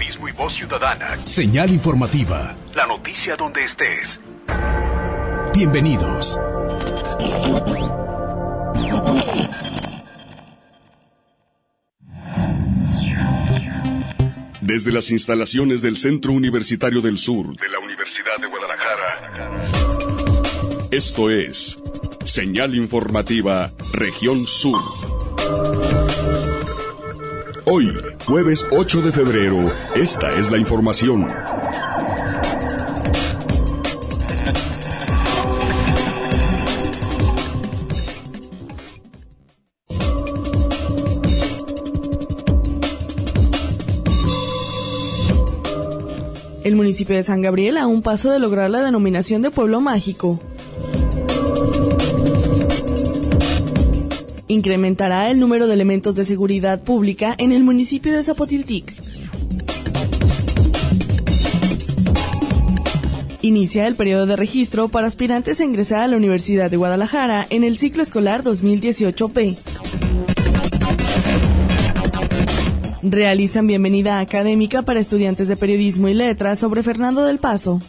periodismo y voz ciudadana. Señal informativa. La noticia donde estés. Bienvenidos. Desde las instalaciones del Centro Universitario del Sur de la Universidad de Guadalajara, esto es Señal Informativa Región Sur. Hoy, jueves 8 de febrero, esta es la información. El municipio de San Gabriel a un paso de lograr la denominación de pueblo mágico. Incrementará el número de elementos de seguridad pública en el municipio de Zapotiltic. Inicia el periodo de registro para aspirantes a ingresar a la Universidad de Guadalajara en el ciclo escolar 2018-P. Realizan bienvenida académica para estudiantes de periodismo y letras sobre Fernando del Paso.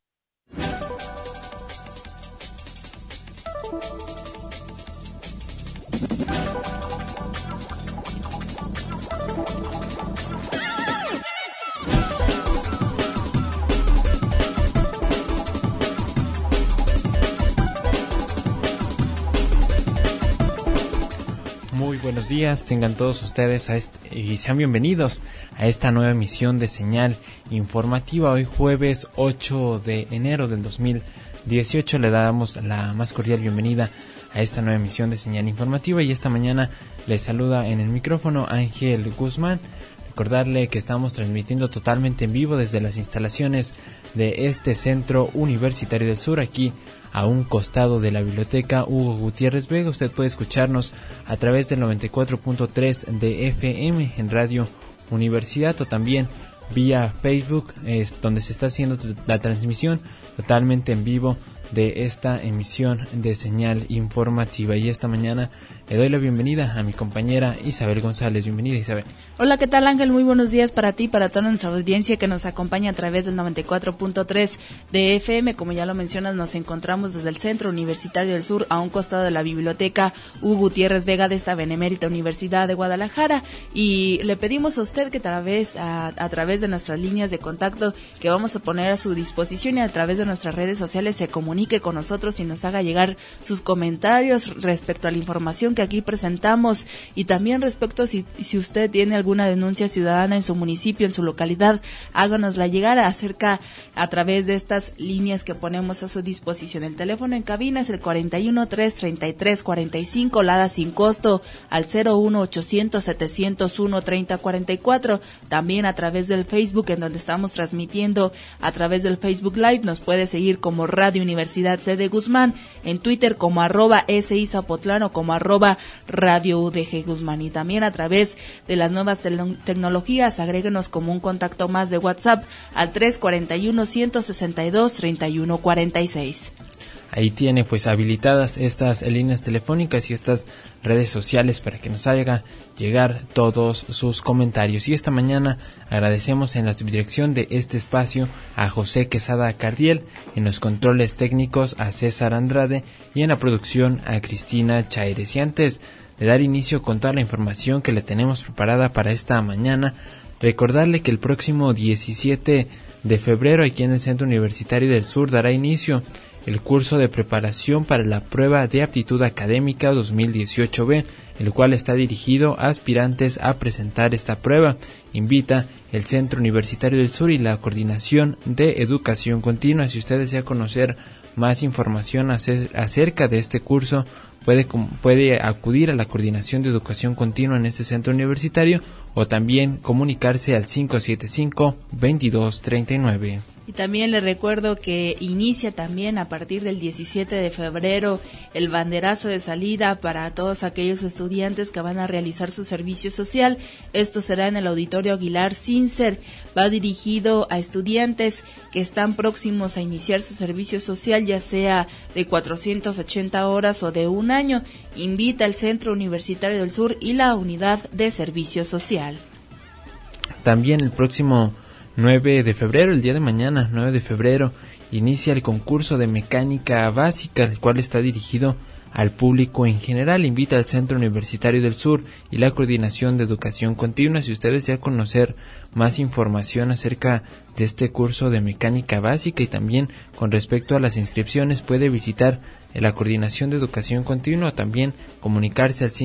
Buenos días, tengan todos ustedes y sean bienvenidos a esta nueva emisión de Señal Informativa. Hoy jueves 8 de enero del 2018 le damos la más cordial bienvenida a esta nueva emisión de Señal Informativa y esta mañana les saluda en el micrófono Ángel Guzmán. Recordarle que estamos transmitiendo totalmente en vivo desde las instalaciones de este Centro Universitario del Sur, aquí a un costado de la Biblioteca Hugo Gutiérrez Vega. Usted puede escucharnos a través del 94.3 de FM en Radio Universidad o también vía Facebook, donde se está haciendo la transmisión totalmente en vivo de esta emisión de Señal Informativa. Y esta mañana le doy la bienvenida a mi compañera Isabel González. Bienvenida, Isabel. Hola, ¿qué tal, Ángel? Muy buenos días para ti, para toda nuestra audiencia que nos acompaña a través del 94.3 de FM. Como ya lo mencionas, nos encontramos desde el Centro Universitario del Sur, a un costado de la Biblioteca Hugo Gutiérrez Vega de esta benemérita Universidad de Guadalajara. Y le pedimos a usted que a través de nuestras líneas de contacto que vamos a poner a su disposición y a través de nuestras redes sociales se comunique con nosotros y nos haga llegar sus comentarios respecto a la información que aquí presentamos y también respecto si usted tiene alguna denuncia ciudadana en su municipio, en su localidad, háganosla llegar a través de estas líneas que ponemos a su disposición. El teléfono en cabina es el 41-333-45, lada sin costo al 01800-701-3044. También a través del Facebook, en donde estamos transmitiendo a través del Facebook Live, nos puede seguir como Radio Universidad C de Guzmán, en Twitter como @SI Zapotlán o como @Radio UDG Guzmán, y también a través de las nuevas tecnologías, agréguenos como un contacto más de WhatsApp al 341-162-3146. Ahí tiene pues habilitadas estas líneas telefónicas y estas redes sociales para que nos haga llegar todos sus comentarios. Y esta mañana agradecemos en la subdirección de este espacio a José Quesada Cardiel, en los controles técnicos a César Andrade y en la producción a Cristina Chaires. Y antes de dar inicio con toda la información que le tenemos preparada para esta mañana, recordarle que el próximo 17 de febrero aquí en el Centro Universitario del Sur dará inicio el curso de preparación para la prueba de aptitud académica 2018-B, el cual está dirigido a aspirantes a presentar esta prueba. Invita el Centro Universitario del Sur y la Coordinación de Educación Continua. Si usted desea conocer más información acerca de este curso, puede acudir a la Coordinación de Educación Continua en este centro universitario o también comunicarse al 575-2239. Y también le recuerdo que inicia también a partir del 17 de febrero el banderazo de salida para todos aquellos estudiantes que van a realizar su servicio social. Esto será en el Auditorio Aguilar Sincer. Va dirigido a estudiantes que están próximos a iniciar su servicio social, ya sea de 480 horas o de un año. Invita al Centro Universitario del Sur y la Unidad de Servicio Social. También el próximo 9 de febrero, el día de mañana, 9 de febrero, inicia el concurso de mecánica básica, el cual está dirigido al público en general. Invita al Centro Universitario del Sur y la Coordinación de Educación Continua. Si usted desea conocer más información acerca de este curso de mecánica básica y también con respecto a las inscripciones, puede visitar la Coordinación de Educación Continua o también comunicarse al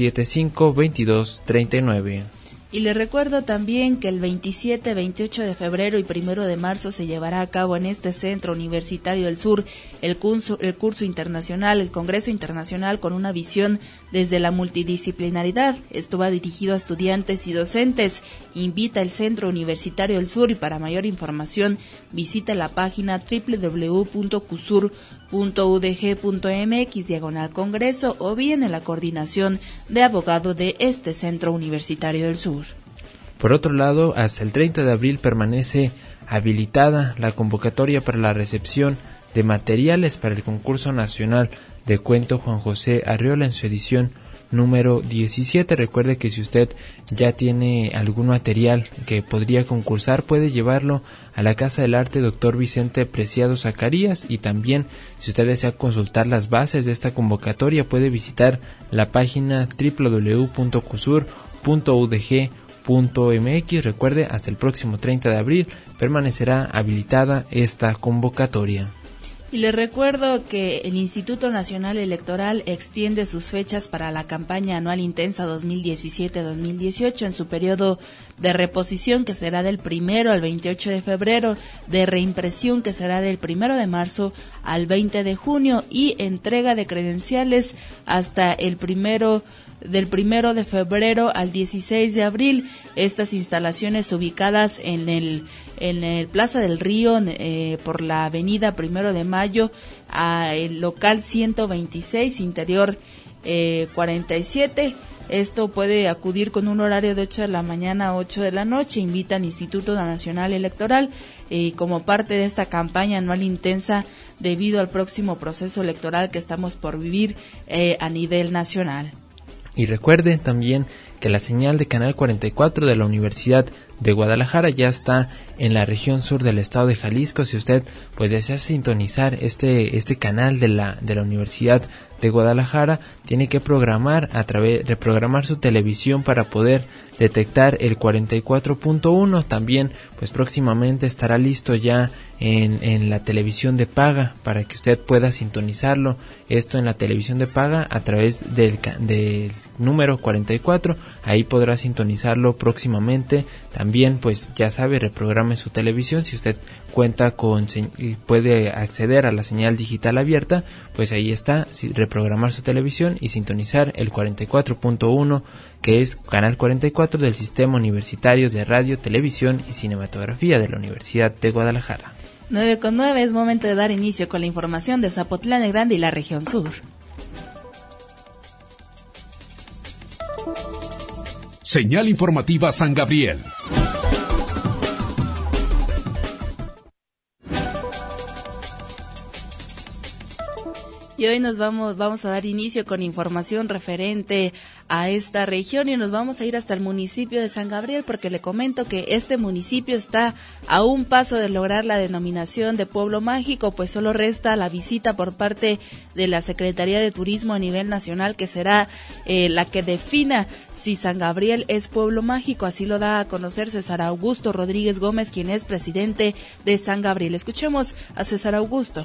575-2239. Y les recuerdo también que el 27, 28 de febrero y 1 de marzo se llevará a cabo en este Centro Universitario del Sur el curso internacional, el Congreso Internacional con una visión desde la multidisciplinaridad. Esto va dirigido a estudiantes y docentes. Invita el Centro Universitario del Sur y para mayor información visita la página www.cusur.udg.mx/congreso o bien en la coordinación de abogado de este Centro Universitario del Sur. Por otro lado, hasta el 30 de abril permanece habilitada la convocatoria para la recepción de materiales para el concurso nacional de cuento Juan José Arriola en su edición número 17. Recuerde que si usted ya tiene algún material que podría concursar, puede llevarlo a la Casa del Arte Dr. Vicente Preciado Zacarías, y también si usted desea consultar las bases de esta convocatoria puede visitar la página www.cusur.udg.mx. Recuerde, hasta el próximo 30 de abril permanecerá habilitada esta convocatoria. Y les recuerdo que el Instituto Nacional Electoral extiende sus fechas para la campaña anual intensa 2017-2018 en su periodo de reposición, que será del 1 al 28 de febrero, de reimpresión, que será del 1 de marzo al 20 de junio, y entrega de credenciales hasta del 1 de febrero al 16 de abril. Estas instalaciones ubicadas en el Plaza del Río, por la avenida 1 de Mayo, el local 126, interior 47. Esto puede acudir con un horario de 8 de la mañana a 8 de la noche. Invita al Instituto Nacional Electoral como parte de esta campaña anual intensa debido al próximo proceso electoral que estamos por vivir a nivel nacional. Y recuerde también que la señal de Canal 44 de la Universidad de Guadalajara ya está en la región sur del estado de Jalisco. Si usted pues desea sintonizar este canal de la Universidad de Guadalajara, tiene que reprogramar su televisión para poder detectar el 44.1. También pues próximamente estará listo ya en la televisión de paga para que usted pueda sintonizarlo. Esto en la televisión de paga a través del número 44. Ahí podrá sintonizarlo próximamente. También pues ya sabe, reprograme su televisión. Si usted cuenta puede acceder a la señal digital abierta, pues ahí está, reprogramar su televisión y sintonizar el 44.1, que es Canal 44 del Sistema Universitario de Radio, Televisión y Cinematografía de la Universidad de Guadalajara. 9:09, es momento de dar inicio con la información de Zapotlán el Grande y la región sur. Señal informativa San Gabriel. Y hoy vamos a dar inicio con información referente a esta región y nos vamos a ir hasta el municipio de San Gabriel, porque le comento que este municipio está a un paso de lograr la denominación de pueblo mágico, pues solo resta la visita por parte de la Secretaría de Turismo a nivel nacional, que será la que defina si San Gabriel es pueblo mágico. Así lo da a conocer César Augusto Rodríguez Gómez, quien es presidente de San Gabriel. Escuchemos a César Augusto.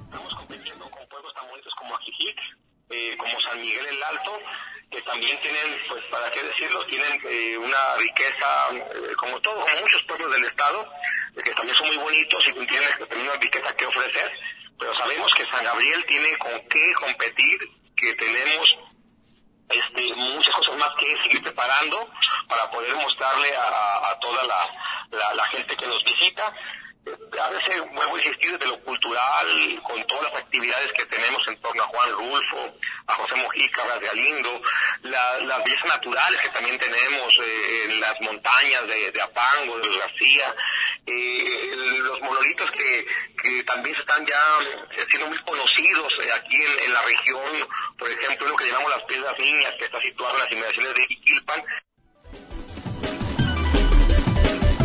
Como San Miguel el Alto, que también tienen, pues para qué decirlo, tienen una riqueza, como muchos pueblos del estado, que también son muy bonitos y tienen también una riqueza que ofrecer, pero sabemos que San Gabriel tiene con qué competir, que tenemos muchas cosas más que seguir preparando para poder mostrarle a toda la gente que nos visita. A veces vuelvo a insistir desde lo cultural, con todas las actividades que tenemos en torno a Juan Rulfo, a José Mojica, a Galindo, las bellezas naturales que también tenemos en las montañas de Apango, de los García, los monolitos que también se están ya siendo muy conocidos aquí en la región. Por ejemplo, lo que llamamos las Piedras Niñas, que está situado en las inmediaciones de Iquilpan.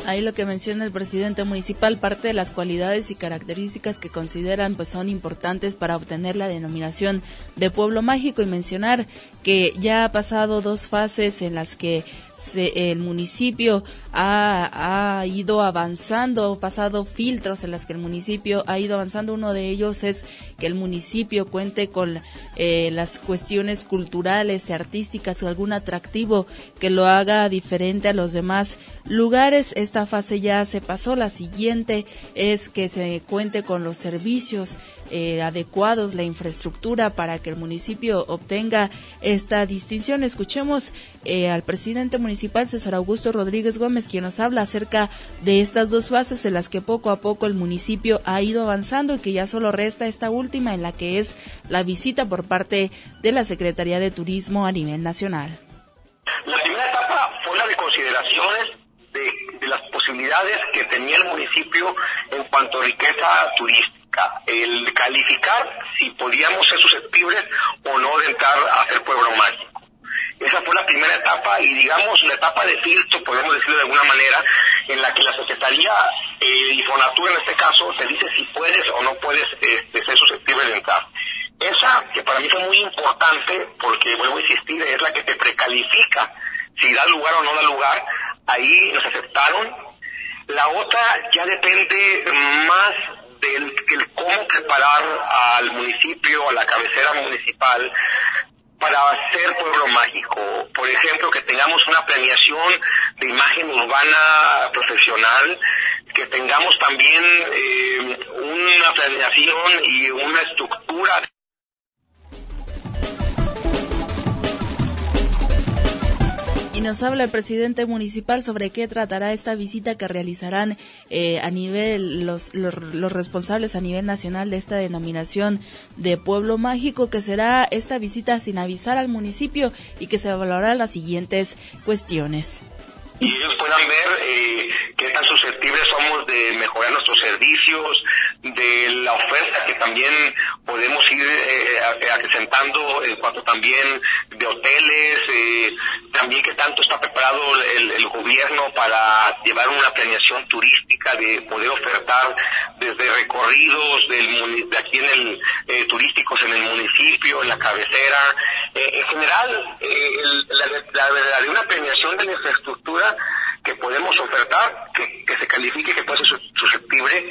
Ahí lo que menciona el presidente municipal, parte de las cualidades y características que consideran pues son importantes para obtener la denominación de pueblo mágico, y mencionar que ya ha pasado 2 fases en las que el municipio ha ido avanzando, pasado filtros en las que el municipio ha ido avanzando. Uno de ellos es que el municipio cuente con las cuestiones culturales y artísticas o algún atractivo que lo haga diferente a los demás lugares. Esta fase ya se pasó. La siguiente es que se cuente con los servicios adecuados, la infraestructura para que el municipio obtenga esta distinción. Escuchemos al presidente municipal, César Augusto Rodríguez Gómez, quien nos habla acerca de estas 2 fases en las que poco a poco el municipio ha ido avanzando y que ya solo resta esta última, en la que es la visita por parte de la Secretaría de Turismo a nivel nacional. La primera etapa fue la de consideraciones de las posibilidades que tenía el municipio en cuanto a riqueza turística, el calificar si podíamos ser susceptibles o no de entrar a ser pueblo mágico. Esa fue la primera etapa, y digamos la etapa de filtro, podemos decirlo de alguna manera, en la que la Secretaría y Fonatur en este caso te dice si puedes o no puedes ser susceptible de entrar. Esa, que para mí fue muy importante, porque vuelvo a insistir, es la que te precalifica si da lugar o no da lugar. Ahí nos aceptaron. La otra ya depende más del cómo preparar al municipio, a la cabecera municipal, para ser pueblo mágico. Por ejemplo, que tengamos una premiación de imagen urbana profesional, que tengamos también una planeación y una estructura. Y nos habla el presidente municipal sobre qué tratará esta visita que realizarán a nivel los responsables a nivel nacional de esta denominación de pueblo mágico, que será esta visita sin avisar al municipio y que se evaluarán las siguientes cuestiones. Y ellos puedan ver qué tan susceptibles somos de mejorar nuestros servicios, de la oferta que también podemos ir acrecentando en cuanto también de hoteles, también qué tanto está preparado el gobierno para llevar una planeación turística, de poder ofertar desde recorridos de aquí en el turísticos en el municipio, en la cabecera, en general la una planeación de la infraestructura que podemos ofertar, que se califique, que puede ser susceptible.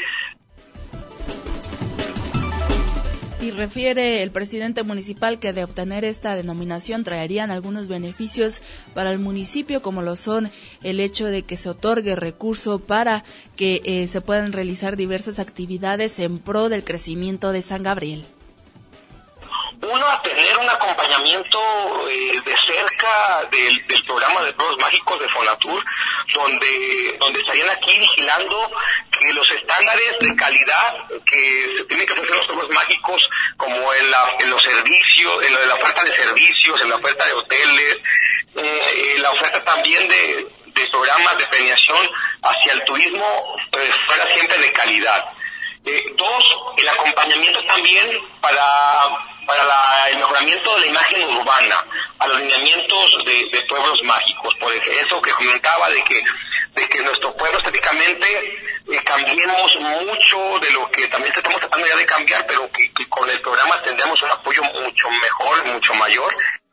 Y refiere el presidente municipal que de obtener esta denominación traerían algunos beneficios para el municipio, como lo son el hecho de que se otorgue recurso para que se puedan realizar diversas actividades en pro del crecimiento de San Gabriel. Uno, a tener un acompañamiento de cerca del programa de pueblos mágicos de Fonatur, donde estarían aquí vigilando que los estándares de calidad que se tienen que ofrecer los pueblos mágicos, como en los servicios, en la oferta de servicios, en la oferta de hoteles, la oferta también de programas de premiación hacia el turismo, pues fuera siempre de calidad. 2, el acompañamiento también para el mejoramiento de la imagen urbana, a los lineamientos de pueblos mágicos. Por eso que comentaba de que nuestro pueblo estéticamente cambiemos mucho de lo que también estamos tratando ya de cambiar, pero que con el programa tendremos un apoyo mucho mejor, mucho mayor.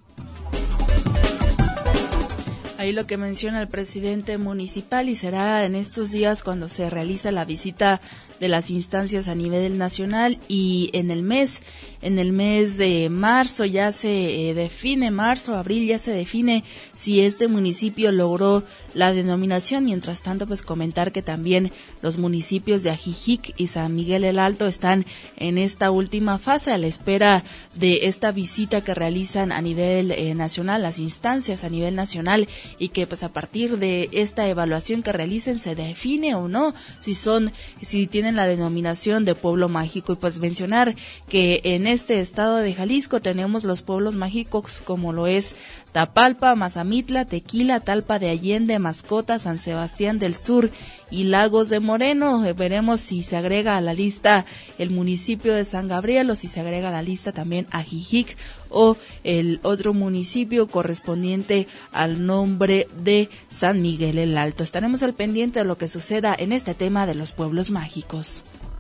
Ahí lo que menciona el presidente municipal, y será en estos días cuando se realiza la visita de las instancias a nivel nacional, y en el mes de marzo ya se define, abril ya se define si este municipio logró la denominación. Mientras tanto, pues comentar que también los municipios de Ajijic y San Miguel el Alto están en esta última fase a la espera de esta visita que realizan a nivel nacional, las instancias a nivel nacional, y que pues a partir de esta evaluación que realicen se define o no si tienen la denominación de pueblo mágico. Y pues mencionar que en este estado de Jalisco tenemos los pueblos mágicos como lo es Tapalpa, Mazamitla, Tequila, Talpa de Allende, Mascota, San Sebastián del Sur y Lagos de Moreno. Veremos si se agrega a la lista el municipio de San Gabriel o si se agrega a la lista también Ajijic o el otro municipio correspondiente al nombre de San Miguel el Alto. Estaremos al pendiente de lo que suceda en este tema de los pueblos mágicos.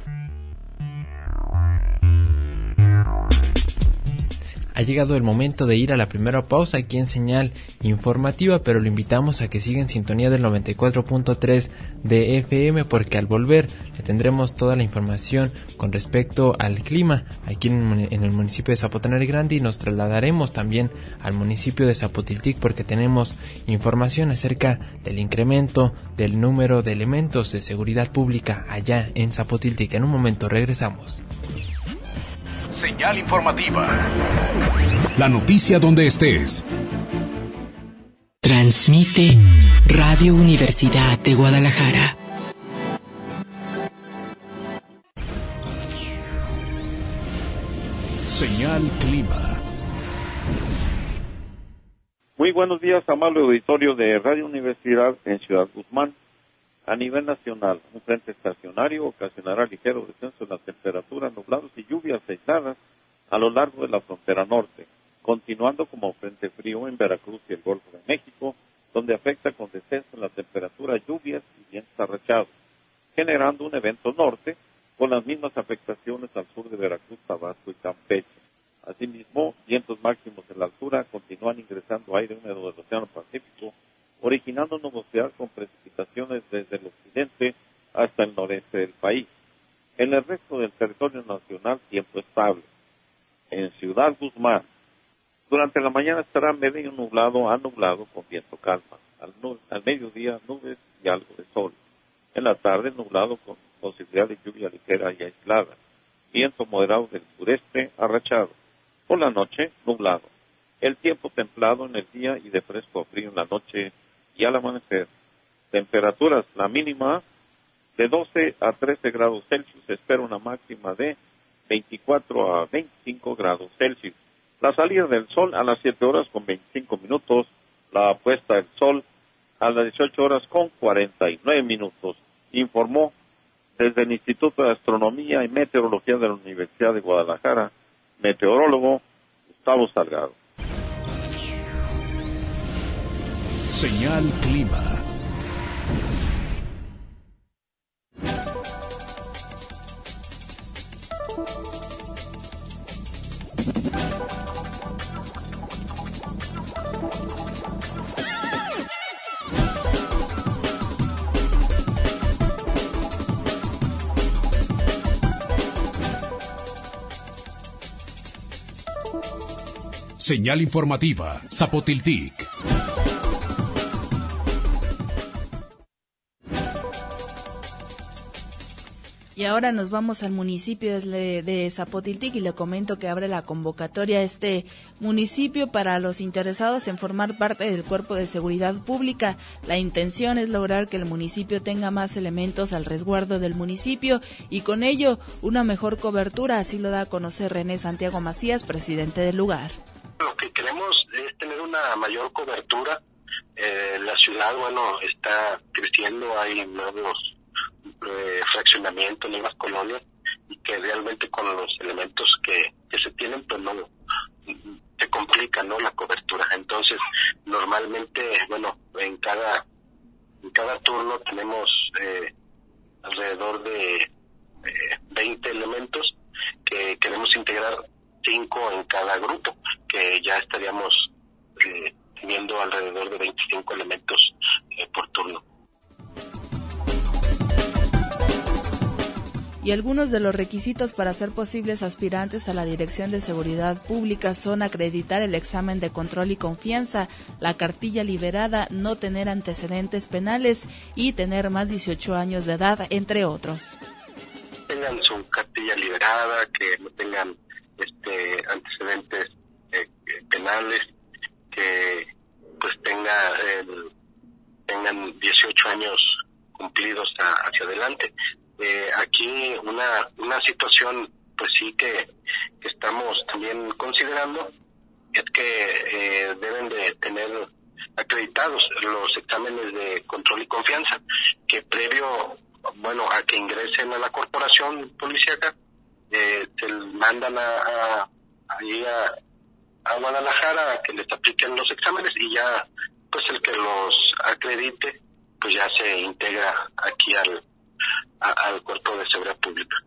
Ha llegado el momento de ir a la primera pausa aquí en Señal Informativa, pero lo invitamos a que siga en sintonía del 94.3 de FM, porque al volver le tendremos toda la información con respecto al clima aquí en el municipio de Zapotlán el Grande, y nos trasladaremos también al municipio de Zapotiltic porque tenemos información acerca del incremento del número de elementos de seguridad pública allá en Zapotiltic. En un momento regresamos. Señal informativa. La noticia donde estés. Transmite Radio Universidad de Guadalajara. Señal clima. Muy buenos días, amable auditorio de Radio Universidad en Ciudad Guzmán. A nivel nacional, un frente estacionario ocasionará ligero descenso en la temperatura, nublados y lluvias aisladas a lo largo de la frontera norte, continuando como frente frío en Veracruz y el Golfo de México, donde afecta con descenso en la temperatura, lluvias y vientos arrachados, generando un evento norte con las mismas afectaciones al sur de Veracruz, Tabasco y Campeche. Asimismo, vientos máximos en la altura continúan ingresando aire húmedo del Océano Pacífico, originando nubosidad con precipitaciones desde el occidente hasta el noreste del país. En el resto del territorio nacional, tiempo estable. En Ciudad Guzmán, durante la mañana estará medio nublado a nublado con viento calma. Al mediodía, nubes y algo de sol. En la tarde, nublado con posibilidad de lluvia ligera y aislada. Viento moderado del sureste, arrachado. Por la noche, nublado. El tiempo templado en el día y de fresco a frío en la noche y al amanecer. Temperaturas, la mínima de 12 a 13 grados Celsius. Se espera una máxima de 24 a 25 grados Celsius. La salida del sol a las 7 horas con 25 minutos. La puesta del sol a las 18 horas con 49 minutos. Informó desde el Instituto de Astronomía y Meteorología de la Universidad de Guadalajara, meteorólogo Gustavo Salgado. Señal clima. Señal informativa, Zapotiltic. Y ahora nos vamos al municipio de Zapotiltic y le comento que abre la convocatoria a este municipio para los interesados en formar parte del Cuerpo de Seguridad Pública. La intención es lograr que el municipio tenga más elementos al resguardo del municipio y con ello una mejor cobertura, así lo da a conocer René Santiago Macías, presidente del lugar. Lo que queremos es tener una mayor cobertura. La ciudad, está creciendo, hay nuevos fraccionamientos, nuevas colonias, y que realmente con los elementos que se tienen, pues no se complica, ¿no?, la cobertura. Entonces, normalmente, en cada turno tenemos alrededor de 20 elementos que queremos integrar, 5 en cada grupo, que ya estaríamos teniendo alrededor de 25 elementos por turno. Y algunos de los requisitos para ser posibles aspirantes a la Dirección de Seguridad Pública son acreditar el examen de control y confianza, la cartilla liberada, no tener antecedentes penales y tener más de 18 años de edad, entre otros. Tengan su cartilla liberada, que no tengan antecedentes penales, que pues tengan 18 años cumplidos hacia adelante. Aquí una situación pues sí que estamos también considerando es que deben de tener acreditados los exámenes de control y confianza, que previo, a que ingresen a la corporación policíaca, se mandan a Guadalajara a que les apliquen los exámenes, y ya pues el que los acredite pues ya se integra aquí al Cuerpo de Seguridad Pública.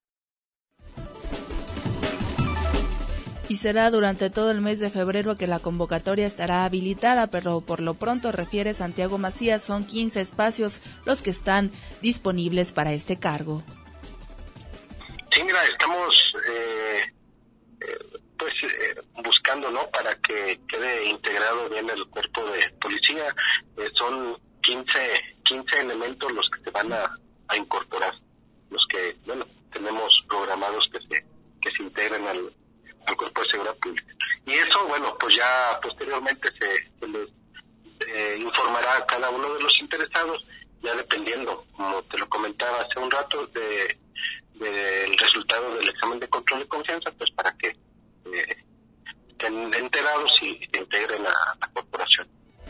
Y será durante todo el mes de febrero que la convocatoria estará habilitada, pero por lo pronto, refiere Santiago Macías, son 15 espacios los que están disponibles para este cargo. Sí, mira, estamos buscando, ¿no?, para que quede integrado bien el cuerpo de policía. Son 15 elementos los que se van a incorporar, los que, tenemos programados que se integren al Cuerpo de Seguridad Pública. Y eso, pues ya posteriormente se les informará a cada uno de los interesados, ya dependiendo, como te lo comentaba hace un rato, del resultado del examen de control de confianza, pues para que estén enterados y se integren a la corporación.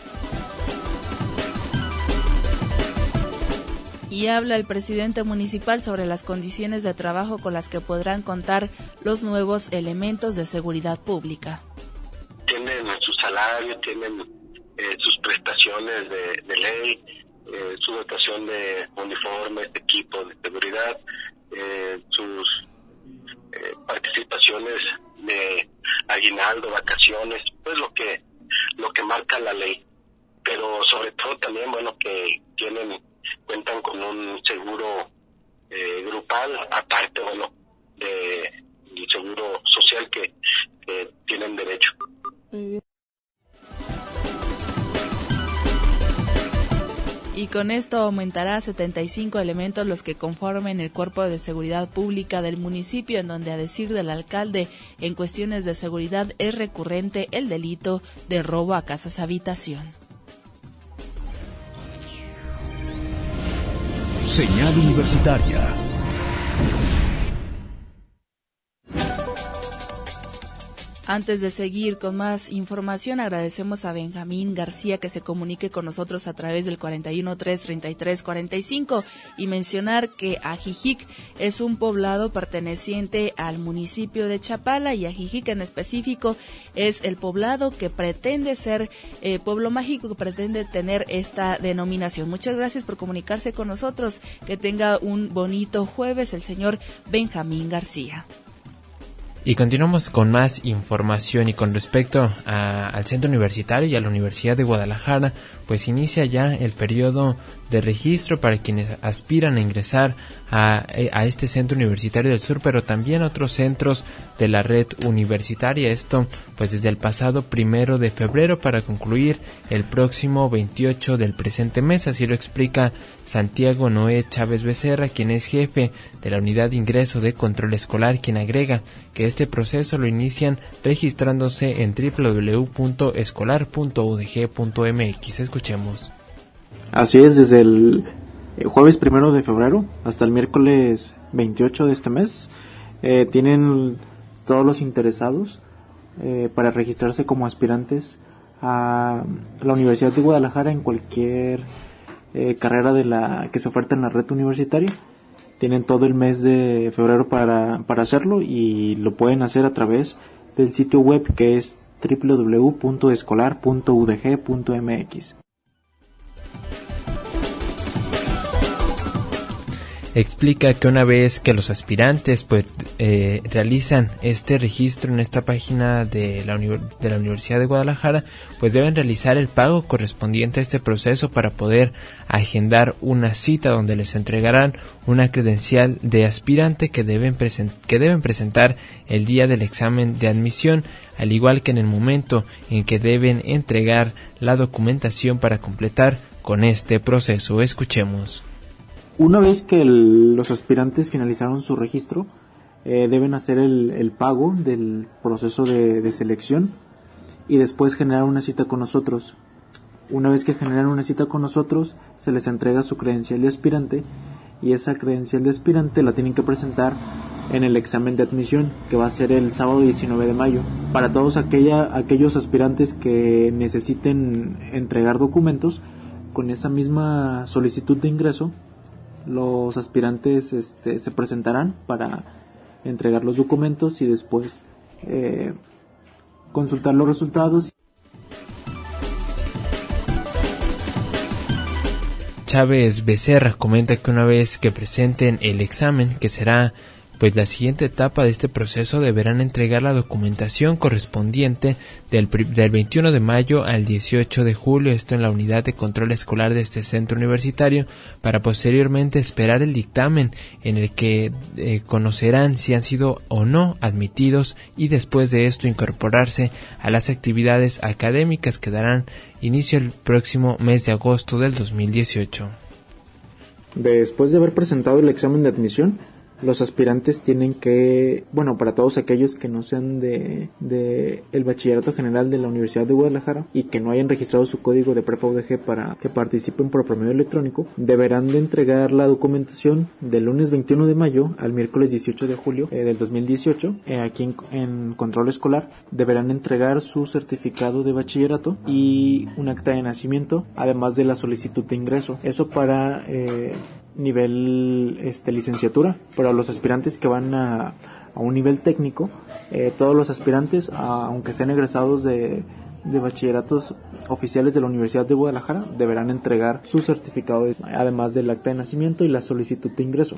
Y habla el presidente municipal sobre las condiciones de trabajo con las que podrán contar los nuevos elementos de seguridad pública. Tienen su salario, tienen sus prestaciones de ley, su dotación de uniformes, de equipo de seguridad, sus participaciones de aguinaldo, vacaciones, pues lo que marca la ley. Pero sobre todo también, que cuentan con un seguro grupal, aparte, del seguro social que tienen derecho. Y con esto aumentará a 75 elementos los que conformen el Cuerpo de Seguridad Pública del municipio, en donde, a decir del alcalde, en cuestiones de seguridad es recurrente el delito de robo a casas habitación. Señal Universitaria. Antes de seguir con más información, agradecemos a Benjamín García que se comunique con nosotros a través del 413-3345 y mencionar que Ajijic es un poblado perteneciente al municipio de Chapala, y Ajijic en específico es el poblado que pretende ser pueblo mágico, que pretende tener esta denominación. Muchas gracias por comunicarse con nosotros. Que tenga un bonito jueves el señor Benjamín García. Y continuamos con más información, y con respecto al centro universitario y a la Universidad de Guadalajara, pues inicia ya el periodo de registro para quienes aspiran a ingresar a este centro universitario del sur, pero también a otros centros de la red universitaria. Esto pues desde el pasado 1 de febrero para concluir el próximo 28 del presente mes. Así lo explica Santiago Noé Chávez Becerra, quien es jefe de la unidad de ingreso de control escolar, quien agrega que este proceso lo inician registrándose en www.escolar.udg.mx. Escuchemos. Así es, desde el jueves 1 de febrero hasta el miércoles 28 de este mes, tienen todos los interesados para registrarse como aspirantes a la Universidad de Guadalajara en cualquier carrera que se oferta en la red universitaria. Tienen todo el mes de febrero para hacerlo, y lo pueden hacer a través del sitio web, que es www.escolar.udg.mx. Explica que una vez que los aspirantes realizan este registro en esta página de la Universidad de Guadalajara, pues deben realizar el pago correspondiente a este proceso para poder agendar una cita donde les entregarán una credencial de aspirante que deben presentar el día del examen de admisión, al igual que en el momento en que deben entregar la documentación para completar con este proceso. Escuchemos. Una vez que los aspirantes finalizaron su registro, deben hacer el pago del proceso de selección y después generar una cita con nosotros. Una vez que generan una cita con nosotros, se les entrega su credencial de aspirante y esa credencial de aspirante la tienen que presentar en el examen de admisión, que va a ser el sábado 19 de mayo. Para todos aquellos aspirantes que necesiten entregar documentos, con esa misma solicitud de ingreso, los aspirantes se presentarán para entregar los documentos y después consultar los resultados. Chávez Becerra comenta que una vez que presenten el examen, que será pues la siguiente etapa de este proceso, deberán entregar la documentación correspondiente del 21 de mayo al 18 de julio, esto en la unidad de control escolar de este centro universitario, para posteriormente esperar el dictamen en el que conocerán si han sido o no admitidos, y después de esto incorporarse a las actividades académicas que darán inicio el próximo mes de agosto del 2018. Después de haber presentado el examen de admisión, los aspirantes tienen que, para todos aquellos que no sean de el Bachillerato General de la Universidad de Guadalajara y que no hayan registrado su código de prepa UDG para que participen por promedio electrónico, deberán de entregar la documentación del lunes 21 de mayo al miércoles 18 de julio del 2018. Aquí en control escolar deberán entregar su certificado de bachillerato y un acta de nacimiento, además de la solicitud de ingreso. Eso para nivel licenciatura. Para los aspirantes que van a un nivel técnico, todos los aspirantes, aunque sean egresados de bachilleratos oficiales de la Universidad de Guadalajara, deberán entregar su certificado, además del acta de nacimiento y la solicitud de ingreso.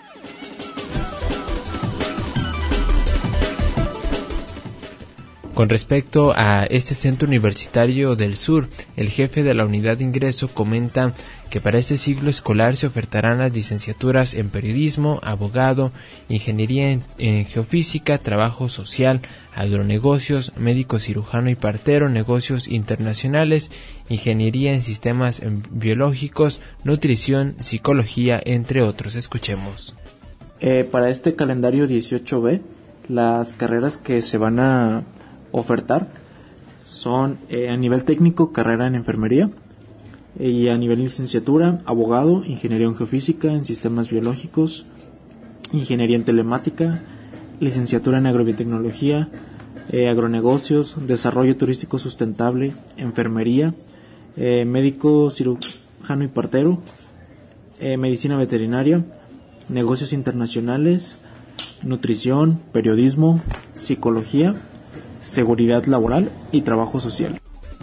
Con respecto a este centro universitario del sur, el jefe de la unidad de ingreso comenta que para este ciclo escolar se ofertarán las licenciaturas en periodismo, abogado, ingeniería en geofísica, trabajo social, agronegocios, médico cirujano y partero, negocios internacionales, ingeniería en sistemas biológicos, nutrición, psicología, entre otros. Escuchemos. Para este calendario 18B, las carreras que se van a ofertar son a nivel técnico, carrera en enfermería, y a nivel licenciatura, abogado, ingeniería en geofísica, en sistemas biológicos, ingeniería en telemática, licenciatura en agrobiotecnología, agronegocios, desarrollo turístico sustentable, enfermería, médico cirujano y partero, medicina veterinaria, negocios internacionales, nutrición, periodismo, psicología, seguridad laboral y trabajo social.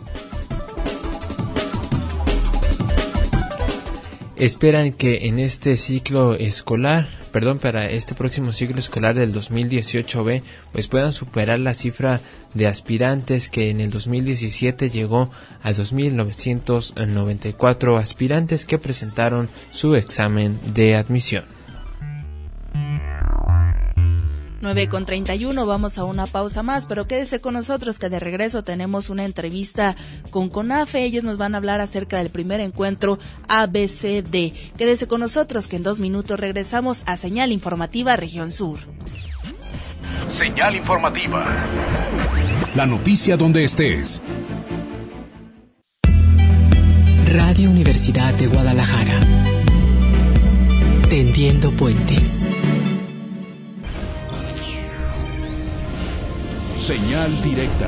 Esperan que en este para este próximo ciclo escolar del 2018B, pues puedan superar la cifra de aspirantes que en el 2017 llegó a 2.994 aspirantes que presentaron su examen de admisión. 9:31, vamos a una pausa más, pero quédese con nosotros que de regreso tenemos una entrevista con CONAFE. Ellos nos van a hablar acerca del primer encuentro ABCD. Quédese con nosotros que en 2 minutos regresamos a Señal Informativa Región Sur. Señal Informativa. La noticia donde estés. Radio Universidad de Guadalajara. Tendiendo puentes. Señal directa.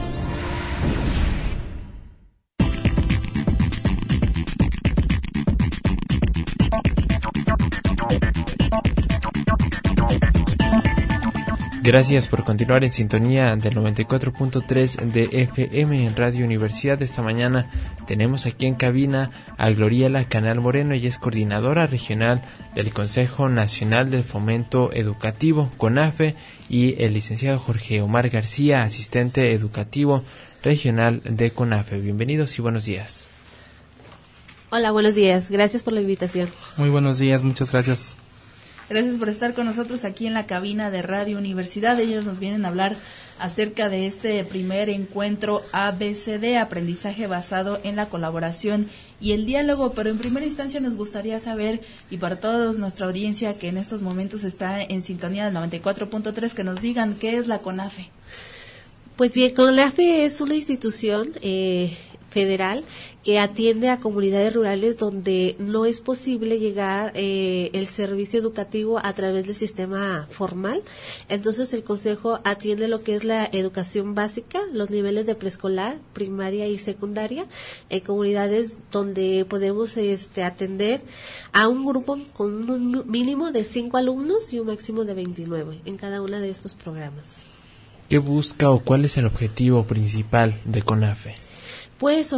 Gracias por continuar en sintonía del 94.3 de FM en Radio Universidad. Esta mañana tenemos aquí en cabina a Gloriela Canal Moreno. Ella es coordinadora regional del Consejo Nacional del Fomento Educativo, CONAFE, y el licenciado Jorge Omar García, asistente educativo regional de CONAFE. Bienvenidos y buenos días. Hola, buenos días. Gracias por la invitación. Muy buenos días, muchas gracias. Gracias por estar con nosotros aquí en la cabina de Radio Universidad. Ellos nos vienen a hablar acerca de este primer encuentro ABCD, aprendizaje basado en la colaboración y el diálogo. Pero en primera instancia nos gustaría saber, y para toda nuestra audiencia que en estos momentos está en sintonía del 94.3, que nos digan qué es la CONAFE. Pues bien, CONAFE es una institución federal que atiende a comunidades rurales donde no es posible llegar el servicio educativo a través del sistema formal. Entonces el Consejo atiende lo que es la educación básica, los niveles de preescolar, primaria y secundaria, en comunidades donde podemos atender a un grupo con un mínimo de 5 alumnos y un máximo de 29 en cada uno de estos programas. ¿Qué busca o cuál es el objetivo principal de CONAFE? Pues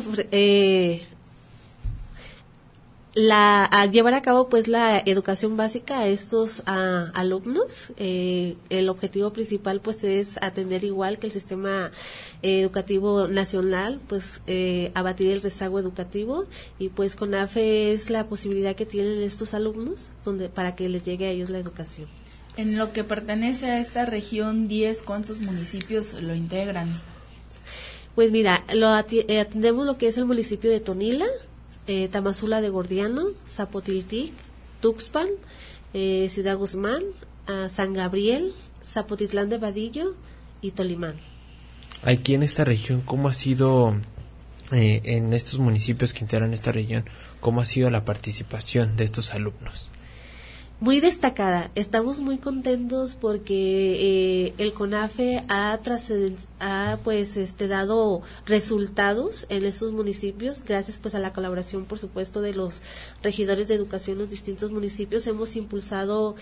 llevar a cabo pues la educación básica a estos alumnos. El objetivo principal pues es atender, igual que el sistema educativo nacional, pues abatir el rezago educativo, y pues CONAFE es la posibilidad que tienen estos alumnos para que les llegue a ellos la educación. En lo que pertenece a esta región 10, ¿cuántos municipios lo integran? Pues mira, atendemos lo que es el municipio de Tonila, Tamazula de Gordiano, Zapotiltic, Tuxpan, Ciudad Guzmán, San Gabriel, Zapotitlán de Vadillo y Tolimán. Aquí en esta región, ¿cómo ha sido, en estos municipios que integran esta región, cómo ha sido la participación de estos alumnos? Muy destacada. Estamos muy contentos porque el CONAFE ha dado resultados en estos municipios, gracias pues a la colaboración, por supuesto, de los regidores de educación en los distintos municipios. Hemos impulsado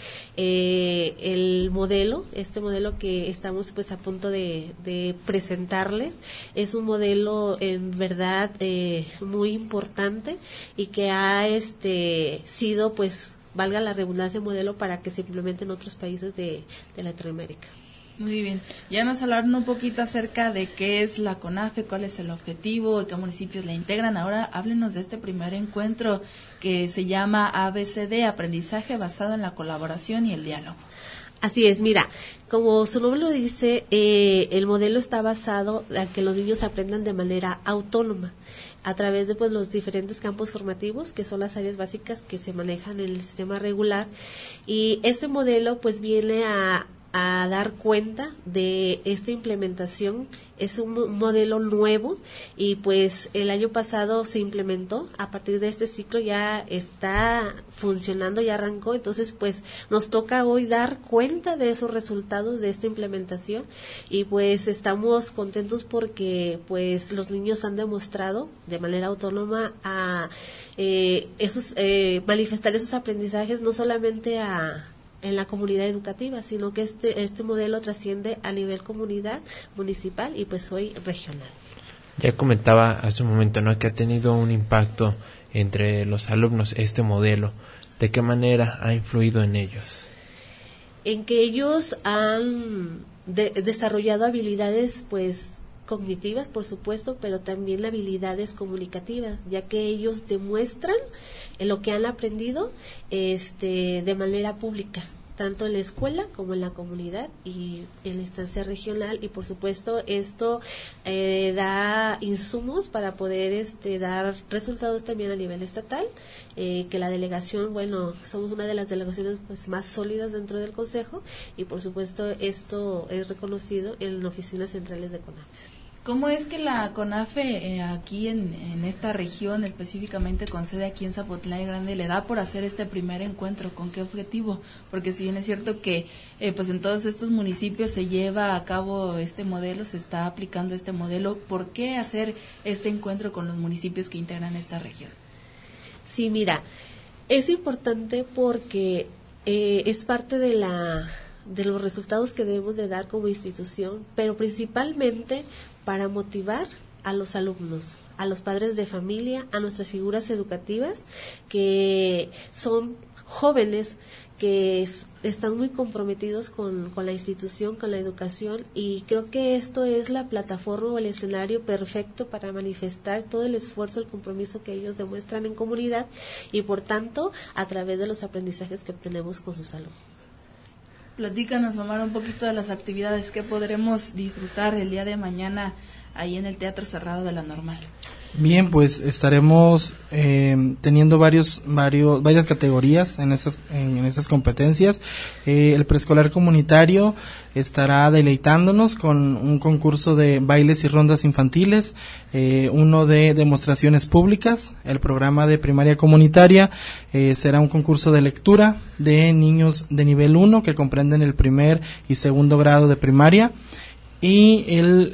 el modelo, este modelo que estamos pues a punto de presentarles. Es un modelo en verdad muy importante y que ha sido pues, valga la redundancia, modelo para que se implemente en otros países de Latinoamérica. Muy bien. Ya nos hablaron un poquito acerca de qué es la CONAFE, cuál es el objetivo y qué municipios la integran. Ahora háblenos de este primer encuentro que se llama ABCD, Aprendizaje Basado en la Colaboración y el Diálogo. Así es, mira, como su nombre lo dice, el modelo está basado en que los niños aprendan de manera autónoma a través de pues los diferentes campos formativos, que son las áreas básicas que se manejan en el sistema regular, y este modelo pues viene a dar cuenta de esta implementación. Es un modelo nuevo y pues el año pasado se implementó. A partir de este ciclo ya está funcionando, ya arrancó. Entonces pues nos toca hoy dar cuenta de esos resultados de esta implementación, y pues estamos contentos porque pues los niños han demostrado de manera autónoma a manifestar esos aprendizajes, no solamente en la comunidad educativa, sino que este modelo trasciende a nivel comunidad, municipal y pues hoy regional. Ya comentaba hace un momento, ¿no?, que ha tenido un impacto entre los alumnos este modelo. ¿De qué manera ha influido en ellos? En que ellos han desarrollado habilidades pues cognitivas, por supuesto, pero también habilidades comunicativas, ya que ellos demuestran lo que han aprendido de manera pública, tanto en la escuela como en la comunidad y en la instancia regional, y por supuesto esto da insumos para poder dar resultados también a nivel estatal, que la delegación, bueno, somos una de las delegaciones pues más sólidas dentro del Consejo, y por supuesto esto es reconocido en oficinas centrales de CONAFE. ¿Cómo es que la CONAFE aquí en esta región, específicamente con sede aquí en Zapotlán de Grande, le da por hacer este primer encuentro? ¿Con qué objetivo? Porque si bien es cierto que pues en todos estos municipios se lleva a cabo este modelo, se está aplicando este modelo, ¿por qué hacer este encuentro con los municipios que integran esta región? Sí, mira, es importante porque es parte de los resultados que debemos de dar como institución, pero principalmente para motivar a los alumnos, a los padres de familia, a nuestras figuras educativas, que son jóvenes que están muy comprometidos con la institución, con la educación, y creo que esto es la plataforma o el escenario perfecto para manifestar todo el esfuerzo, el compromiso que ellos demuestran en comunidad, y por tanto a través de los aprendizajes que obtenemos con sus alumnos. Platícanos, Omar, un poquito de las actividades que podremos disfrutar el día de mañana ahí en el Teatro Cerrado de la Normal. Bien, pues estaremos teniendo varias categorías en esas competencias. El preescolar comunitario estará deleitándonos con un concurso de bailes y rondas infantiles, uno de demostraciones públicas. El programa de primaria comunitaria será un concurso de lectura de niños de nivel 1 que comprenden el primer y segundo grado de primaria, y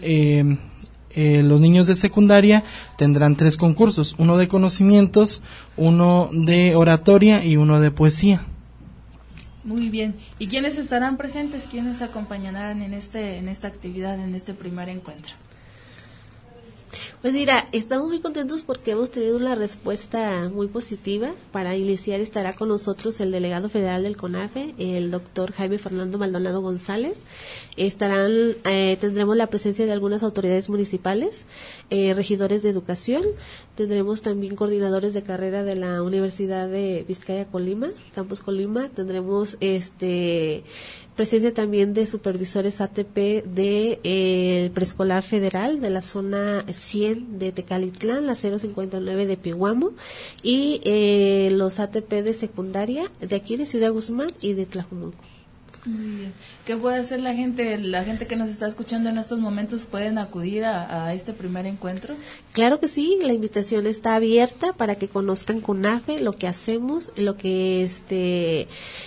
los niños de secundaria tendrán 3 concursos, uno de conocimientos, uno de oratoria y uno de poesía. Muy bien. ¿Y quiénes estarán presentes? ¿Quiénes acompañarán en esta actividad, en este primer encuentro? Pues mira, estamos muy contentos porque hemos tenido una respuesta muy positiva. Para iniciar estará con nosotros el delegado federal del CONAFE, el doctor Jaime Fernando Maldonado González. Tendremos la presencia de algunas autoridades municipales, regidores de educación. Tendremos también coordinadores de carrera de la Universidad de Vizcaya Colima, Campus Colima. Tendremos presencia también de supervisores ATP de preescolar federal de la zona 100 de Tecalitlán, la 059 de Pihuamo, y los ATP de secundaria de aquí de Ciudad Guzmán y de Tlajumulco. Muy bien. ¿Qué puede hacer la gente que nos está escuchando en estos momentos? ¿Pueden acudir a este primer encuentro? Claro que sí, la invitación está abierta para que conozcan CONAFE, lo que hacemos, lo que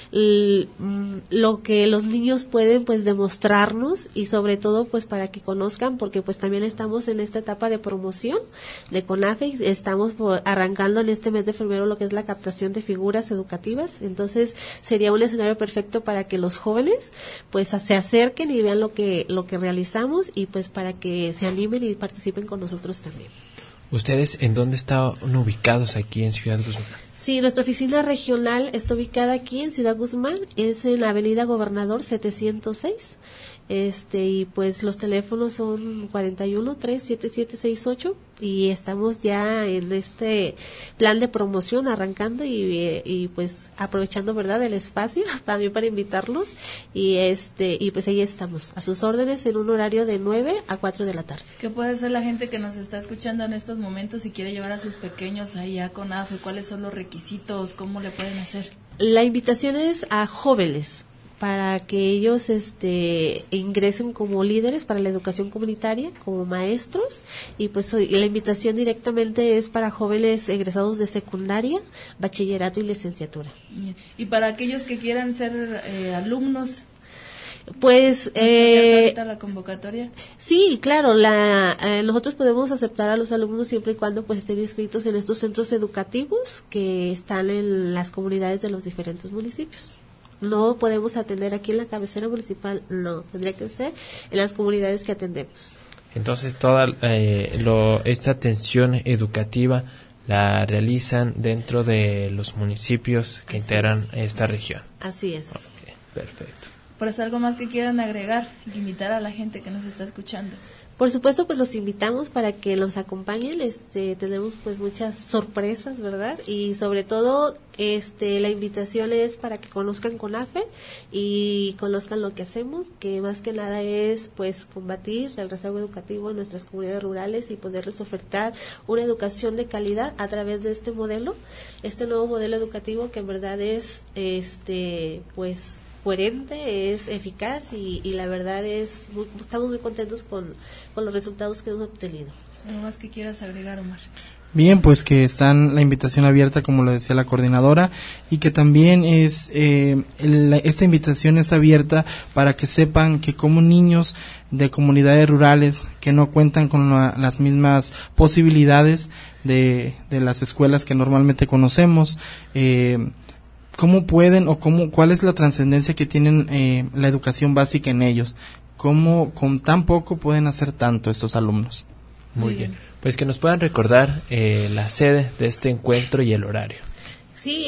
los niños pueden pues demostrarnos, y sobre todo pues para que conozcan, porque pues también estamos en esta etapa de promoción de CONAFE. Estamos arrancando en este mes de febrero lo que es la captación de figuras educativas, entonces sería un escenario perfecto para que los jóvenes pues se acerquen y vean lo que realizamos, y pues para que se animen y participen con nosotros también. ¿Ustedes en dónde están ubicados aquí en Ciudad Guzmán? Sí, nuestra oficina regional está ubicada aquí en Ciudad Guzmán, es en la Avenida Gobernador 706. Y pues los teléfonos son 41-37768, y estamos ya en este plan de promoción arrancando y pues aprovechando, ¿verdad?, el espacio también para invitarlos, y pues ahí estamos a sus órdenes en un horario de 9 a 4 de la tarde. ¿Qué puede hacer la gente que nos está escuchando en estos momentos si quiere llevar a sus pequeños ahí a CONAFE? ¿Cuáles son los requisitos? ¿Cómo le pueden hacer? La invitación es a jóvenes, para que ellos ingresen como líderes para la educación comunitaria, como maestros, y pues la invitación directamente es para jóvenes egresados de secundaria, bachillerato y licenciatura. Bien. Y para aquellos que quieran ser alumnos, pues ahorita la convocatoria. Sí, claro, nosotros podemos aceptar a los alumnos siempre y cuando pues estén inscritos en estos centros educativos que están en las comunidades de los diferentes municipios. No podemos atender aquí en la cabecera municipal, no, tendría que ser en las comunidades que atendemos. Entonces toda esta atención educativa la realizan dentro de los municipios que integran esta región. Así es. Okay, perfecto. ¿Por eso algo más que quieran agregar, invitar a la gente que nos está escuchando? Por supuesto, pues los invitamos para que nos acompañen. Tenemos pues muchas sorpresas, ¿verdad? Y sobre todo, la invitación es para que conozcan CONAFE y conozcan lo que hacemos, que más que nada es pues combatir el rezago educativo en nuestras comunidades rurales y poderles ofertar una educación de calidad a través de este modelo, este nuevo modelo educativo que en verdad es pues coherente, es eficaz, y la verdad estamos muy contentos con los resultados que hemos obtenido. ¿Algo más que quieras agregar, Omar? Bien, pues que están la invitación abierta, como lo decía la coordinadora, y que también esta invitación es abierta para que sepan que como niños de comunidades rurales que no cuentan con las mismas posibilidades de las escuelas que normalmente conocemos, ¿cómo pueden cuál es la trascendencia que tienen la educación básica en ellos? ¿Cómo con tan poco pueden hacer tanto estos alumnos? Muy bien. Pues que nos puedan recordar la sede de este encuentro y el horario. Sí,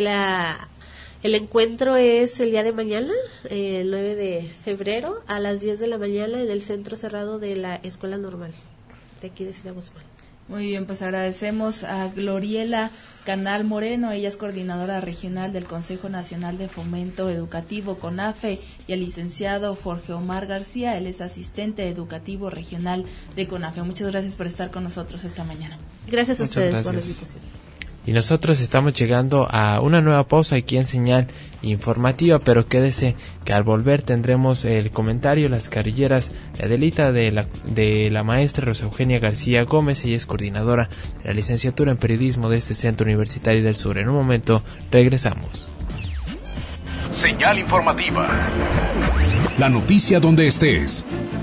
el encuentro es el día de mañana, el 9 de febrero, a las 10 de la mañana en el centro cerrado de la Escuela Normal de aquí de Ciudad Guzmán. Muy bien, pues agradecemos a Gloriela Canal Moreno, ella es coordinadora regional del Consejo Nacional de Fomento Educativo CONAFE, y al licenciado Jorge Omar García, él es asistente educativo regional de CONAFE. Muchas gracias por estar con nosotros esta mañana. Gracias a ustedes por la invitación. Y nosotros estamos llegando a una nueva pausa aquí en Señal Informativa, pero quédese que al volver tendremos el comentario, las carrilleras de Adelita de la maestra Rosa Eugenia García Gómez. Ella es coordinadora de la licenciatura en periodismo de este Centro Universitario del Sur. En un momento regresamos. Señal Informativa. La noticia donde estés.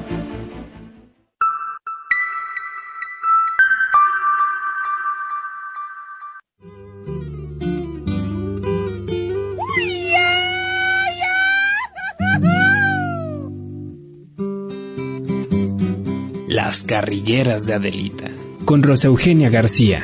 Las carrilleras de Adelita, con Rosa Eugenia García.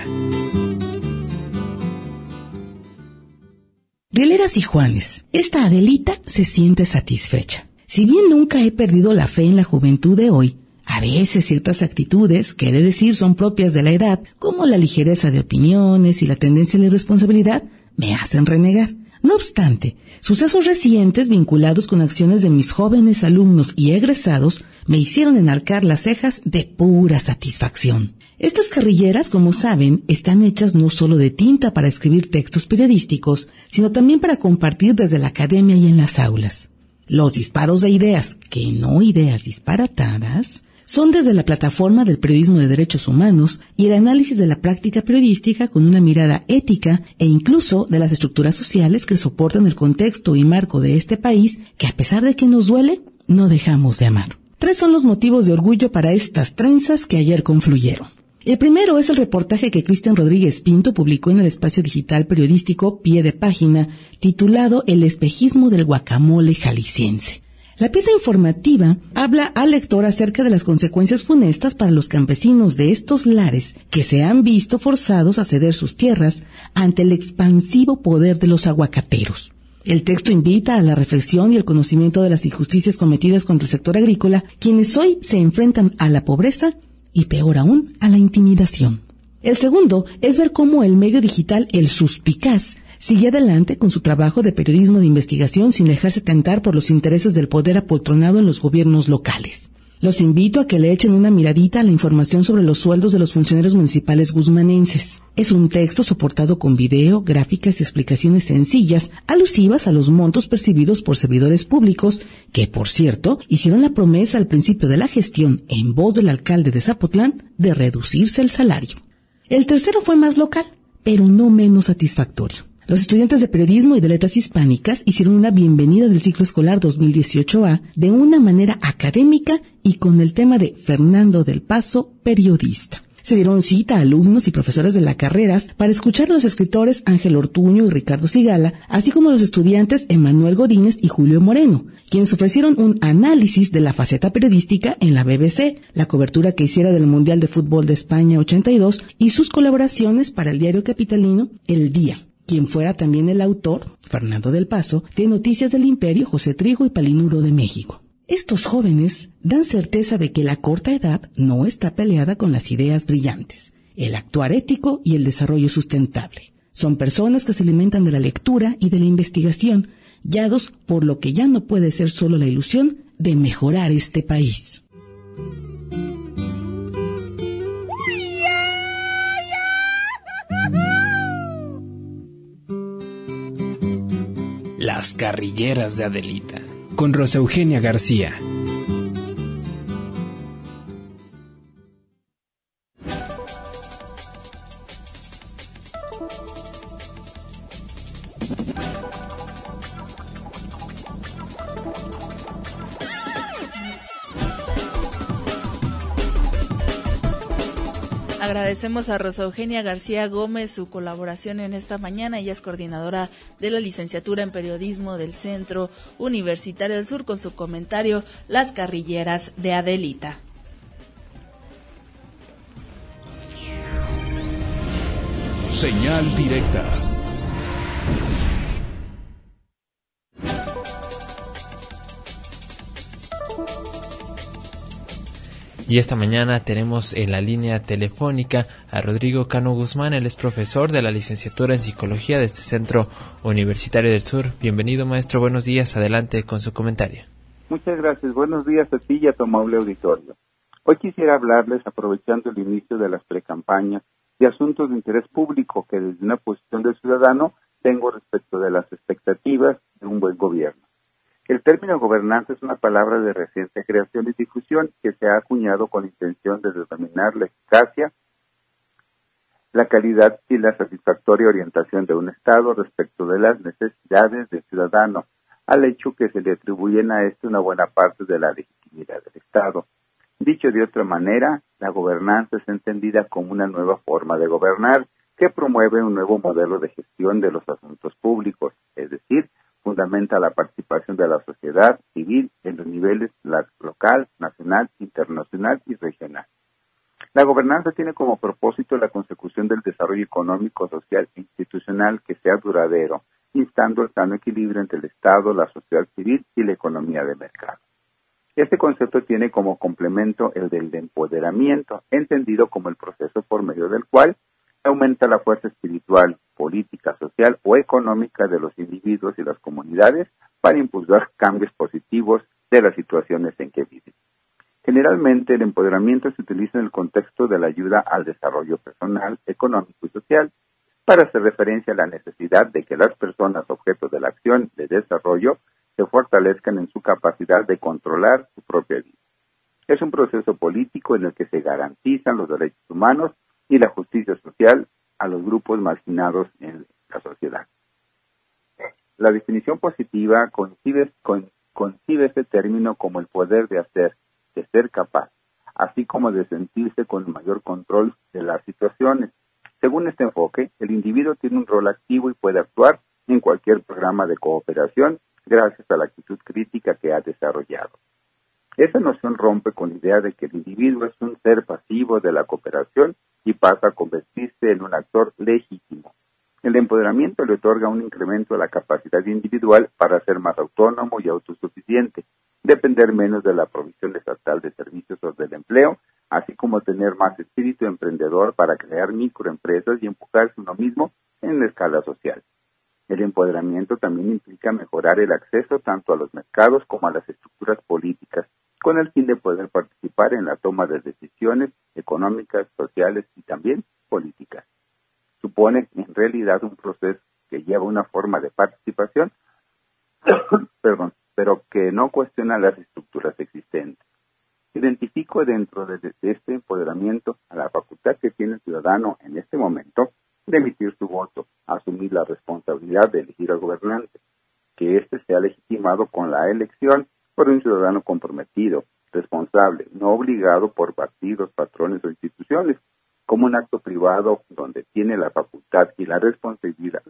Rieleras y Juanes, esta Adelita se siente satisfecha. Si bien nunca he perdido la fe en la juventud de hoy, a veces ciertas actitudes, que he de decir son propias de la edad, como la ligereza de opiniones y la tendencia a la irresponsabilidad, me hacen renegar. No obstante, sucesos recientes vinculados con acciones de mis jóvenes alumnos y egresados me hicieron enarcar las cejas de pura satisfacción. Estas carrilleras, como saben, están hechas no solo de tinta para escribir textos periodísticos, sino también para compartir desde la academia y en las aulas. Los disparos de ideas, que no ideas disparatadas, son desde la plataforma del periodismo de derechos humanos y el análisis de la práctica periodística con una mirada ética e incluso de las estructuras sociales que soportan el contexto y marco de este país que, a pesar de que nos duele, no dejamos de amar. 3 son los motivos de orgullo para estas trenzas que ayer confluyeron. El primero es el reportaje que Cristian Rodríguez Pinto publicó en el espacio digital periodístico Pie de Página, titulado El espejismo del guacamole jalisciense. La pieza informativa habla al lector acerca de las consecuencias funestas para los campesinos de estos lares que se han visto forzados a ceder sus tierras ante el expansivo poder de los aguacateros. El texto invita a la reflexión y el conocimiento de las injusticias cometidas contra el sector agrícola, quienes hoy se enfrentan a la pobreza y, peor aún, a la intimidación. El segundo es ver cómo el medio digital El Suspicaz sigue adelante con su trabajo de periodismo de investigación sin dejarse tentar por los intereses del poder apoltronado en los gobiernos locales. Los invito a que le echen una miradita a la información sobre los sueldos de los funcionarios municipales guzmanenses. Es un texto soportado con video, gráficas y explicaciones sencillas, alusivas a los montos percibidos por servidores públicos que, por cierto, hicieron la promesa al principio de la gestión, en voz del alcalde de Zapotlán, de reducirse el salario. El tercero fue más local, pero no menos satisfactorio. Los estudiantes de periodismo y de letras hispánicas hicieron una bienvenida del ciclo escolar 2018A de una manera académica y con el tema de Fernando del Paso, periodista. Se dieron cita a alumnos y profesores de las carreras para escuchar a los escritores Ángel Ortuño y Ricardo Sigala, así como a los estudiantes Emanuel Godínez y Julio Moreno, quienes ofrecieron un análisis de la faceta periodística en la BBC, la cobertura que hiciera del Mundial de Fútbol de España 82 y sus colaboraciones para el diario capitalino El Día, quien fuera también el autor, Fernando del Paso, de Noticias del Imperio, José Trigo y Palinuro de México. Estos jóvenes dan certeza de que la corta edad no está peleada con las ideas brillantes, el actuar ético y el desarrollo sustentable. Son personas que se alimentan de la lectura y de la investigación, guiados por lo que ya no puede ser solo la ilusión de mejorar este país. Las carrilleras de Adelita, con Rosa Eugenia García. Agradecemos a Rosa Eugenia García Gómez su colaboración en esta mañana. Ella es coordinadora de la licenciatura en periodismo del Centro Universitario del Sur, con su comentario Las carrilleras de Adelita. Señal directa. Y esta mañana tenemos en la línea telefónica a Rodrigo Cano Guzmán. Él es profesor de la licenciatura en Psicología de este Centro Universitario del Sur. Bienvenido, maestro. Buenos días. Adelante con su comentario. Muchas gracias. Buenos días a ti y a tu amable auditorio. Hoy quisiera hablarles, aprovechando el inicio de las precampañas, de asuntos de interés público que desde una posición de ciudadano tengo respecto de las expectativas de un buen gobierno. El término gobernanza es una palabra de reciente creación y difusión que se ha acuñado con la intención de determinar la eficacia, la calidad y la satisfactoria orientación de un Estado respecto de las necesidades del ciudadano, al hecho que se le atribuyen a este una buena parte de la legitimidad del Estado. Dicho de otra manera, la gobernanza es entendida como una nueva forma de gobernar que promueve un nuevo modelo de gestión de los asuntos públicos, es decir, fundamenta la participación de la sociedad civil en los niveles local, nacional, internacional y regional. La gobernanza tiene como propósito la consecución del desarrollo económico, social e institucional que sea duradero, instando el sano equilibrio entre el Estado, la sociedad civil y la economía de mercado. Este concepto tiene como complemento el del empoderamiento, entendido como el proceso por medio del cual aumenta la fuerza espiritual, política, social o económica de los individuos y las comunidades para impulsar cambios positivos de las situaciones en que viven. Generalmente, el empoderamiento se utiliza en el contexto de la ayuda al desarrollo personal, económico y social, para hacer referencia a la necesidad de que las personas objeto de la acción de desarrollo se fortalezcan en su capacidad de controlar su propia vida. Es un proceso político en el que se garantizan los derechos humanos y la justicia social a los grupos marginados en la sociedad. La definición positiva concibe este término como el poder de hacer, de ser capaz, así como de sentirse con mayor control de las situaciones. Según este enfoque, el individuo tiene un rol activo y puede actuar en cualquier programa de cooperación gracias a la actitud crítica que ha desarrollado. Esa noción rompe con la idea de que el individuo es un ser pasivo de la cooperación y pasa a convertirse en un actor legítimo. El empoderamiento le otorga un incremento a la capacidad individual para ser más autónomo y autosuficiente, depender menos de la provisión estatal de servicios o del empleo, así como tener más espíritu emprendedor para crear microempresas y empujarse uno mismo en la escala social. El empoderamiento también implica mejorar el acceso tanto a los mercados como a las estructuras políticas, con el fin de poder participar en la toma de decisiones económicas, sociales y también políticas. Supone en realidad un proceso que lleva una forma de participación, pero que no cuestiona las estructuras existentes. Identifico dentro de este empoderamiento a la facultad que tiene el ciudadano en este momento de emitir su voto, asumir la responsabilidad de elegir al gobernante, que éste sea legitimado con la elección por un ciudadano comprometido, responsable, no obligado por partidos, patrones o instituciones, como un acto privado donde tiene la facultad y la responsabilidad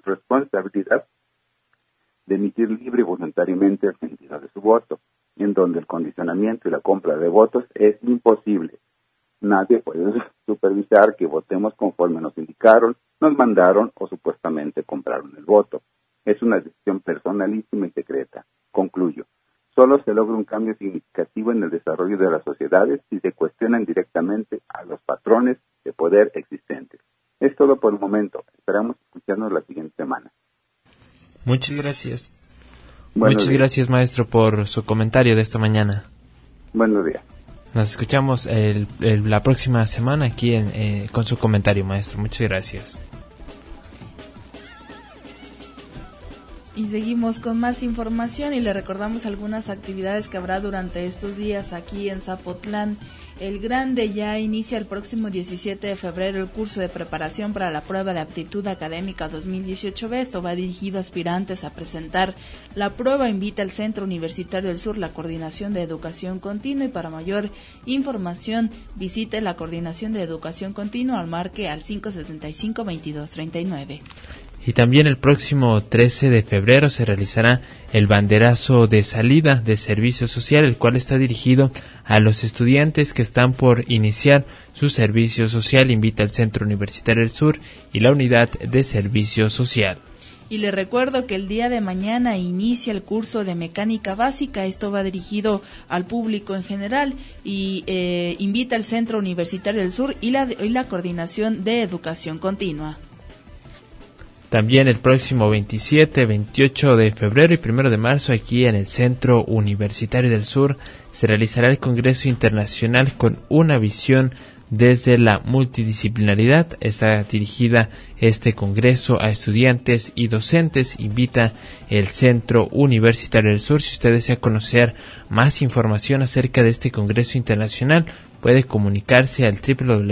de emitir libre y voluntariamente el sentido de su voto, en donde el condicionamiento y la compra de votos es imposible. Nadie puede supervisar que votemos conforme nos indicaron, nos mandaron o supuestamente compraron el voto. Es una decisión personalísima y secreta. Concluyo. Solo se logra un cambio significativo en el desarrollo de las sociedades si se cuestionan directamente a los patrones de poder existentes. Es todo por el momento. Esperamos escucharnos la siguiente semana. Muchas gracias. Muchas gracias, maestro, por su comentario de esta mañana. Buenos días. Nos escuchamos la próxima semana aquí con su comentario, maestro. Muchas gracias. Y seguimos con más información y le recordamos algunas actividades que habrá durante estos días aquí en Zapotlán. El Grande ya inicia el próximo 17 de febrero el curso de preparación para la prueba de aptitud académica 2018B. Esto va dirigido a aspirantes a presentar la prueba. Invita al Centro Universitario del Sur la Coordinación de Educación Continua, y para mayor información visite la Coordinación de Educación Continua al marque al 575-2239. Y también el próximo 13 de febrero se realizará el banderazo de salida de servicio social, el cual está dirigido a los estudiantes que están por iniciar su servicio social. Invita al Centro Universitario del Sur y la Unidad de Servicio Social. Y le recuerdo que el día de mañana inicia el curso de mecánica básica. Esto va dirigido al público en general y invita al Centro Universitario del Sur y la Coordinación de Educación Continua. También el próximo 27, 28 de febrero y 1 de marzo aquí en el Centro Universitario del Sur se realizará el Congreso Internacional con una visión desde la multidisciplinaridad. Está dirigida este congreso a estudiantes y docentes. Invita el Centro Universitario del Sur. Si usted desea conocer más información acerca de este Congreso Internacional, puede comunicarse al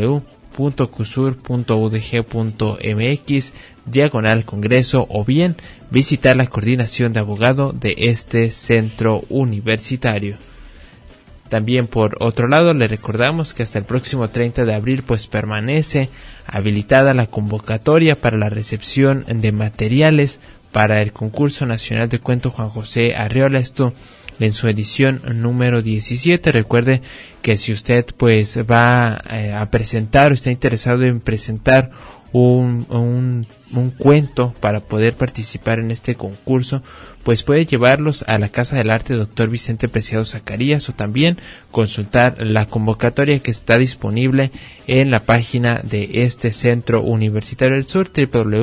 www.cusur.udg.mx/congreso o bien visitar la coordinación de abogado de este centro universitario. También por otro lado le recordamos que hasta el próximo 30 de abril pues permanece habilitada la convocatoria para la recepción de materiales para el concurso nacional de cuento Juan José Arriola, esto en su edición número 17. Recuerde que si usted pues va a presentar o está interesado en presentar un cuento para poder participar en este concurso, pues puede llevarlos a la Casa del Arte Dr. Vicente Preciado Zacarías o también consultar la convocatoria que está disponible en la página de este Centro Universitario del Sur,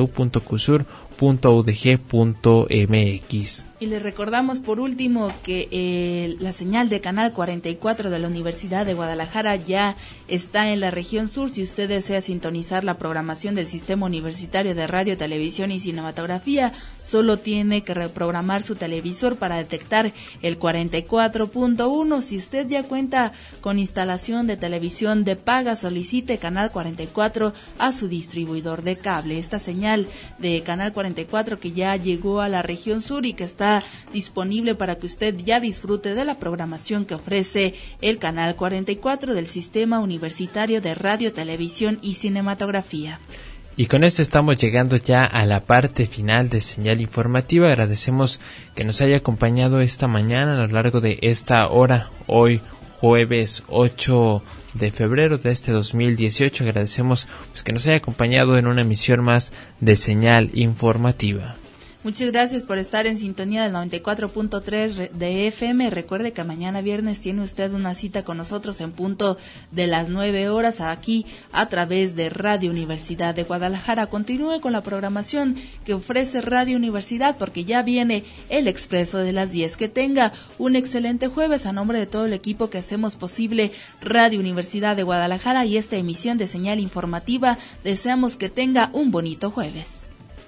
www.cusur.udg.mx. Y les recordamos por último que la señal de Canal 44 de la Universidad de Guadalajara ya está en la región sur. Si usted desea sintonizar la programación del Sistema Universitario de Radio, Televisión y Cinematografía, solo tiene que reprogramar su televisor para detectar el 44.1. Si usted ya cuenta con instalación de televisión de paga, solicite Canal 44 a su distribuidor de cable. Esta señal de Canal 44 que ya llegó a la región sur y que está disponible para que usted ya disfrute de la programación que ofrece el Canal 44 del Sistema Universitario de Radio, Televisión y Cinematografía. Y con esto estamos llegando ya a la parte final de Señal Informativa. Agradecemos que nos haya acompañado esta mañana a lo largo de esta hora, hoy jueves 8 de febrero de este 2018. Agradecemos pues que nos haya acompañado en una emisión más de Señal Informativa. Muchas gracias por estar en sintonía del 94.3 de FM. Recuerde que mañana viernes tiene usted una cita con nosotros en punto de las 9 horas aquí a través de Radio Universidad de Guadalajara. Continúe con la programación que ofrece Radio Universidad porque ya viene el Expreso de las 10. Que tenga un excelente jueves a nombre de todo el equipo que hacemos posible Radio Universidad de Guadalajara y esta emisión de Señal Informativa. Deseamos que tenga un bonito jueves.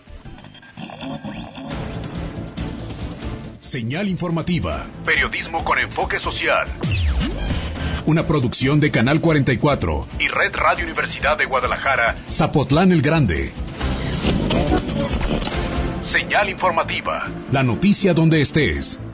Señal Informativa. Periodismo con enfoque social. Una producción de Canal 44 y Red Radio Universidad de Guadalajara, Zapotlán el Grande. Señal Informativa. La noticia donde estés.